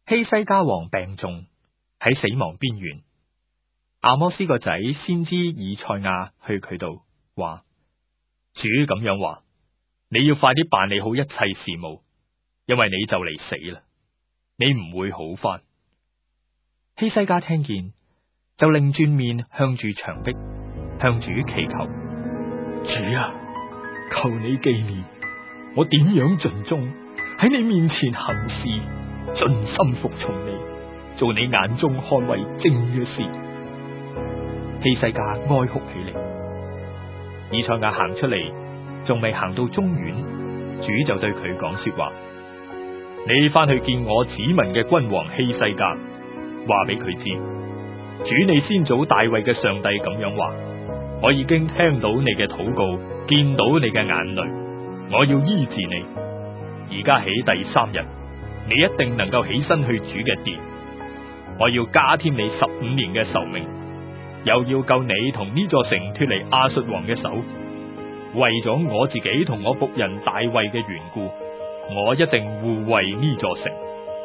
希西家王病重，喺死亡邊緣。阿摩斯個仔先知以賽亞去佢度話：主咁樣話，你要快啲辦理好一切事務，因為你就嚟死啦，你唔會好返。希西家聽見，就擰轉面向住牆壁，向主祈求：主啊，求你紀念我點樣盡忠喺你面前行事，盡心服從你，做你眼中看為正嘅事。希西家哀哭起嚟。以賽亞行出嚟，仲未行到中院，主就對佢講說話：你翻去見我子民嘅君王希西家，話俾佢知，主你先祖大衛嘅上帝咁樣話：我已經聽到你嘅禱告，見到你嘅眼淚，我要醫治你。而家起第3日，你一定能夠起身去主嘅殿。我要加添你15年嘅壽命，又要救你同呢座城脫離亞述王嘅手。為咗我自己同我僕人大衛嘅緣故，我一定護衛呢座城。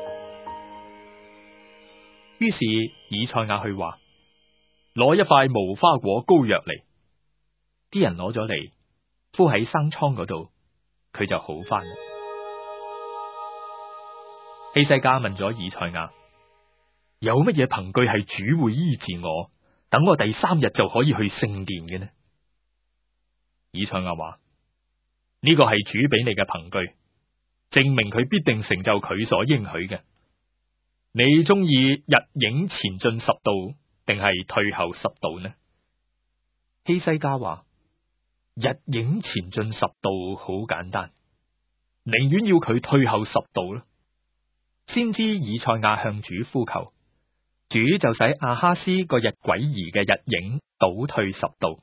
於是以賽亞去話：攞一塊無花果膏藥嚟。啲人攞咗嚟，敷喺生瘡嗰度，佢就好返啦。希西家問咗以賽亞：有乜嘢憑據係主會醫治我，等我第3日就可以去聖殿嘅呢？以賽亞話：呢個係主俾你嘅憑據，證明佢必定成就佢所應許嘅。你中意日影前進10度，定係退後10度呢？希西家話：日影前進10度好簡單，寧願要佢退後10度啦。先知以賽亞向主呼求，主就使亞哈斯個日詭異嘅日影倒退10度。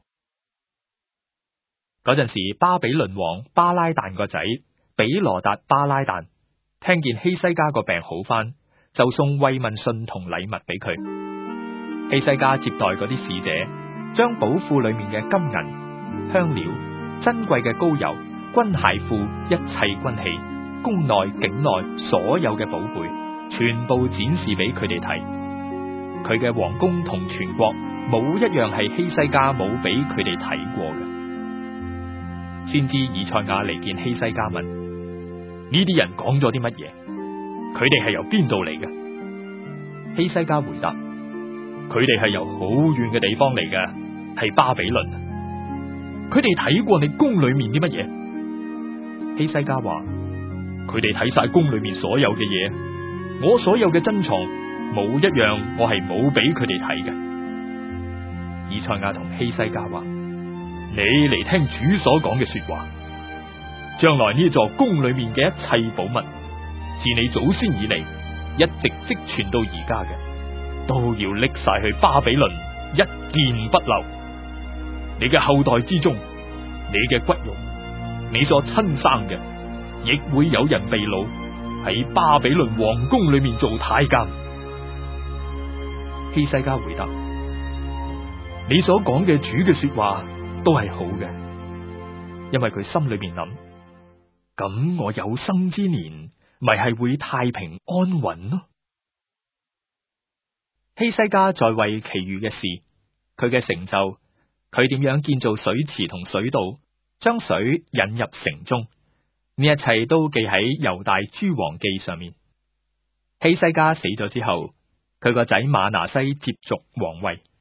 嗰陣時，巴比倫王巴拉旦個仔比羅達巴拉旦聽見希西家個病好返，就送慰問信同禮物俾佢。希西家接待嗰啲使者，將寶庫裏面嘅金銀、香料、珍貴嘅膏油、軍械庫、一切軍器、宮內境內所有嘅寶貝，全部展示俾佢哋睇。佢嘅皇宮同全國冇一樣係希西家冇俾佢哋睇過嘅。先知以賽亞嚟見希西家問：呢啲人講咗啲乜嘢？佢哋係由邊度嚟嘅？希西家回答：佢哋係由好遠嘅地方嚟嘅，係巴比倫。佢哋睇過你宮裏面啲乜嘢？希西家話：佢哋睇晒宮裏面所有嘅嘢，我所有嘅珍藏冇一樣我係冇俾佢哋睇嘅。以賽亞同希西家話：你嚟聽主所講嘅說話，將來呢座宮裏面嘅一切寶物，自你祖先以嚟一直積存到而家嘅，都要拎晒去巴比倫，一件不留。你嘅後代之中，你嘅骨肉，你所親生嘅，亦會有人被擄喺巴比倫皇宮裏面做太監。希西家回答：你所講嘅主嘅說話都係好嘅，因為佢心裏面諗，咁我有生之年咪係會太平安穩咯。希西家在為其餘嘅事，佢嘅成就，佢點樣建造水池同水道，將水引入城中，呢一切都記喺猶大諸王記上面。希西家死咗之後，佢個仔馬拿西接續皇位。